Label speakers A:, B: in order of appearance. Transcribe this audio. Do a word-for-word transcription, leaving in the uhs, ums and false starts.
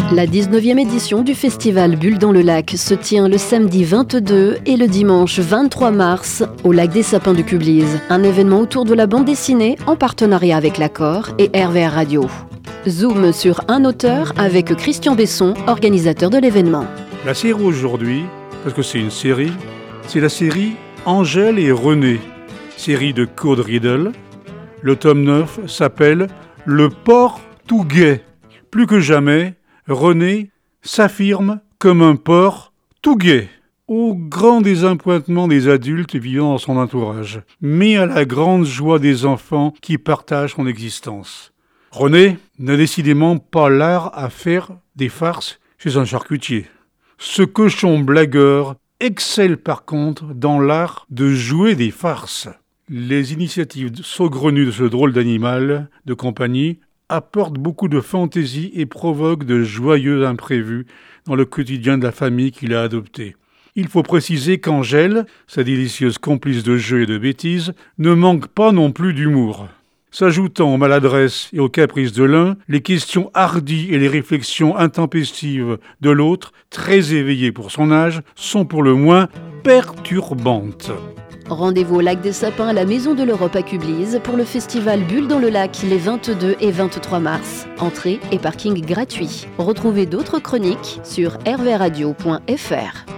A: La dix-neuvième édition du festival Bulles dans le lac se tient le samedi vingt-deux et le dimanche vingt-trois mars au lac des Sapins de Cublise. Un événement autour de la bande dessinée en partenariat avec l'Accord et R V R Radio. Zoom sur un auteur avec Christian Besson, organisateur de l'événement.
B: La série aujourd'hui, parce que c'est une série, c'est la série Angèle et René, série de Claude Riedel. Le tome neuf s'appelle Le Port-tout-gai. Plus que jamais, René s'affirme comme un porc tout gai, au grand désappointement des adultes vivant dans son entourage, mais à la grande joie des enfants qui partagent son existence. René n'a décidément pas l'art à faire des farces chez un charcutier. Ce cochon blagueur excelle par contre dans l'art de jouer des farces. Les initiatives saugrenues de ce drôle d'animal de compagnie apportent beaucoup de fantaisie et provoquent de joyeux imprévus dans le quotidien de la famille qu'il a adoptée. Il faut préciser qu'Angèle, sa délicieuse complice de jeux et de bêtises, ne manque pas non plus d'humour. S'ajoutant aux maladresses et aux caprices de l'un, les questions hardies et les réflexions intempestives de l'autre, très éveillées pour son âge, sont pour le moins perturbantes.
A: Rendez-vous au lac des Sapins à la Maison de l'Europe à Cublise pour le festival Bulles dans le lac les vingt-deux et vingt-trois mars. Entrée et parking gratuits. Retrouvez d'autres chroniques sur r v radio point f r.